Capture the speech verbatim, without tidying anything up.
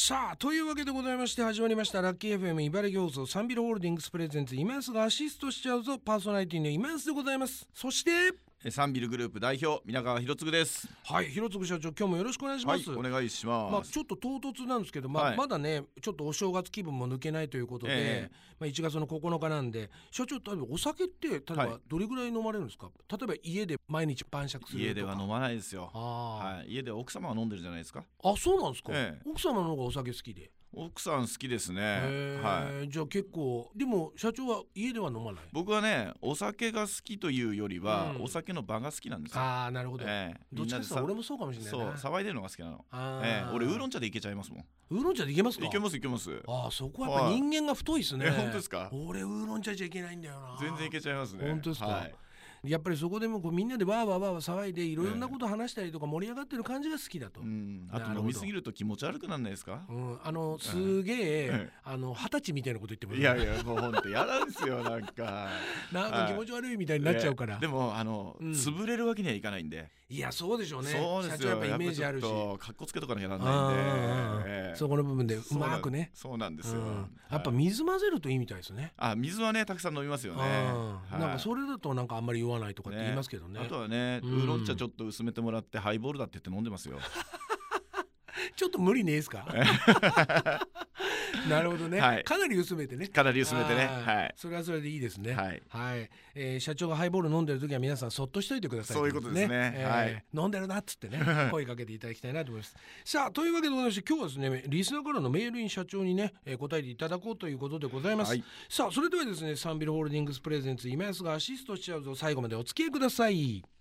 さあというわけでございまして始まりましたラッキー エフエム 茨城放送サンビルホールディングスプレゼンツ今安がアシストしちゃうぞパーソナリティの今安でございます。そしてサンビルグループ代表皆川博嗣です。 はい、広嗣社長今日もよろしくお願いします。 はい、お願いします。 まあ、ちょっと唐突なんですけど、まあはい、 まだねちょっとお正月気分も抜けないということで、 えーまあ、いちがつのここのかなんで社長例えばお酒って例えはいばどれぐらい飲まれるんですか？例えば家で毎日晩酌するとか。 家では飲まないですよ。 あ、 はい、家では奥様は飲んでるじゃないですか。 あ、そうなんですか、 ええ、 奥様の方がお酒好きで。 奥さん好きですね。 へー、 はい、 じゃあ結構でも社長は家では飲まない？ 僕はねお酒が好きというよりは、 うん、 お酒の場が好きなんですよ。 ああ、なるほど、 ええ、 どっちかっていうと俺もそうかもしれないな。 そう騒いでるのが好きなの。 あ、 ええ、俺ウーロン茶でいけちゃいますもん。 ウーロン茶でいけますか？ いけますいけます。 ああ、そこはやっぱ人間が太いですね。 え、本当ですか？ 俺ウーロン茶じゃいけないんだよな。 全然いけちゃいますね。 本当ですか？ はい、 やっぱりそこでもこうみんなでわーわーわーわー騒いでいろんなこと話したりとか盛り上がってる感じが好きだと。 うん、あと飲みすぎると気持ち悪くなんないですか？ うん、あのすげえ、 うん、 あの二十歳みたいなこと言ってます、 いやいやもう本当やだんですよなんかなんか気持ち悪いみたいになっちゃうから、 でもあの、うん、潰れるわけにはいかないんで。 いやそうでしょうね。 そうですよ。 社長やっぱイメージあるし、 やっぱちょっとかっこつけとかなきゃなんないんで、えー、 そこの部分でうまくね。 そうなんですよ、うん、 やっぱ水混ぜるといいみたいですね。 あ、水はねたくさん飲みますよね、 はい、なんかそれだとなんかあんまり言わないとかって言いますけど ね, ね。 あとはね、うん、ウーロン茶ちょっと薄めてもらってハイボールだって言って飲んでますよちょっと無理ねえですかなるほどね、はい、かなり薄めてね。 かなり薄めてね、はい、 それはそれでいいですね。 はい、はい、 えー、社長がハイボール飲んでる時は皆さんそっとしといてください、ね、 そういうことですね、 えーはい、 飲んでるなっつってね声かけていただきたいなと思いますさあというわけでございまして今日はですねリスナーからのメールに社長にね、えー、答えていただこうということでございます、はい、さあそれではですねサンビルホールディングスプレゼンツ今安がアシストしちゃうぞ最後までお付き合いください。